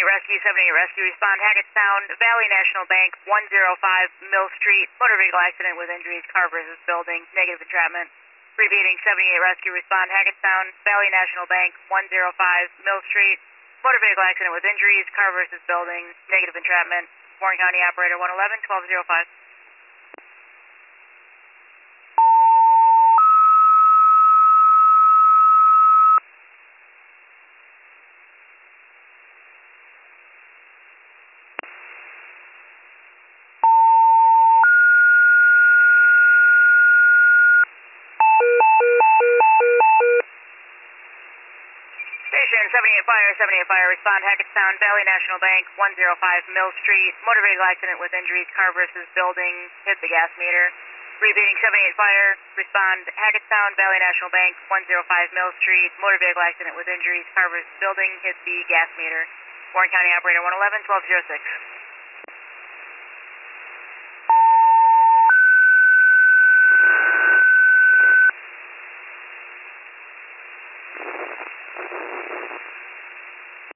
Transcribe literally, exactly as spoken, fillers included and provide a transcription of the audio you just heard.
seventy-eight Rescue, seventy-eight Rescue, respond Hackettstown, Valley National Bank, one oh five Mill Street, motor vehicle accident with injuries, car versus building, negative entrapment. Repeating, seventy-eight Rescue, respond Hackettstown, Valley National Bank, one oh five Mill Street, motor vehicle accident with injuries, car versus building, negative entrapment. Warren County Operator one eleven, twelve oh five. Station seventy-eight Fire, seventy-eight Fire, respond Hackettstown, Valley National Bank, one oh five Mill Street, motor vehicle accident with injuries, car versus building, hit the gas meter. Repeating, seventy-eight Fire, respond Hackettstown, Valley National Bank, one oh five Mill Street, motor vehicle accident with injuries, car versus building, hit the gas meter. Warren County Operator one eleven, twelve oh six.